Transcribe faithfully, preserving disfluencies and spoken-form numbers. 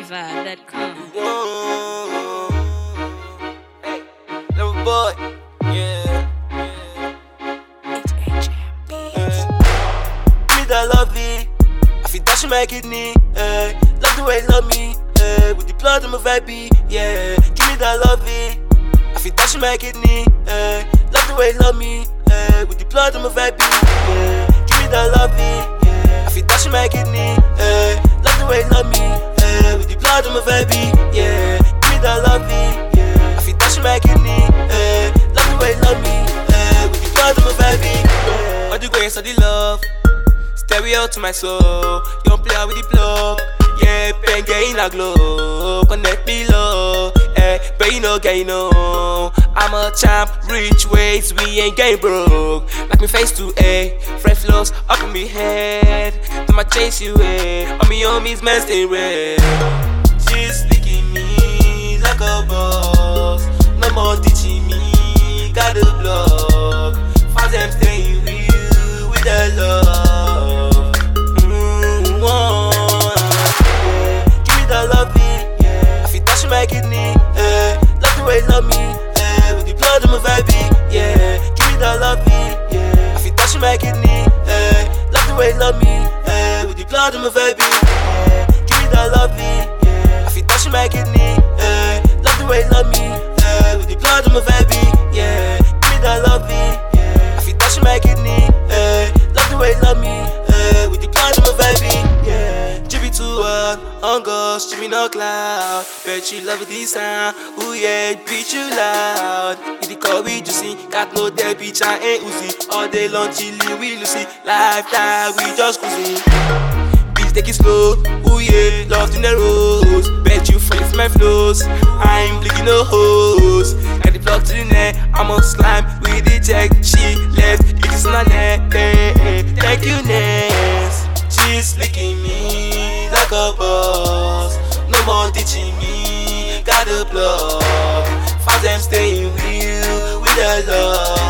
fever dot com. Whoa. Hey, little boy. Yeah. It's H M B. Give me that love it. I feel dash my kidney. Eh. Love the way you love me. Eh. With the blood in my vibe. Yeah. Give me that love it. I feel dash my kidney. Eh. Love the way you love me. Eh. With the blood in my vibe. Yeah. Give me that love it. Yeah. I feel dash my kidney. Eh. Love the way you love me. Eh. With the blood in my vibe. Yeah. Give me that love it. Yeah. I feel dash my kidney. Eh. Love the way you love me. Eh. With the blood in my vibe. Yeah. All the grace of the love. Stereo to my soul. You don't play with the plug. Yeah, pen get in a glow. Connect me low. Eh, but you know, get you know. I'm a champ, rich ways, we ain't getting broke. Like me face to A, fresh flows up in me head. Do my chase you away. On me homies, man, stay red. She's licking me like a boss. No more teaching me, got a block. Fast them staying real with the love. Mm, oh, yeah. Give me that love it, yeah. I feel dash my kidney, eh. Love the way you love me, eh. With the blood in my vibe, yeah. Give me that love it, yeah. I feel dash my kidney, eh. Love the way you love me, eh. With the blood in my vibe, yeah. Give me that love it, yeah. I feel dash my kidney, eh. Love the way you love me, eh. With the blood in my vibe, yeah. Give me that love it, yeah. I feel dash my kidney, eh. Love the way you love me, eh. With the blood in my vibe, yeah. Jibby too hard, on gosh, Jimmy no cloud. Bet you love this sound, ooh yeah, beat you loud. If the call we juicy, got no dead bitch, I ain't oozy. All day long chilly, we Lucy. Lifetime, we just cruising. Bitch, take it slow, ooh yeah, love in the rose. Bet you fall for my flows, I'm blinking no hose. Got the block to the neck, I'm on slime with the check. She left, it is on her neck, eh, eh. Thank you, Ness. She's licking me like a boss. No more teaching me, got a block. Fast them staying real with the love.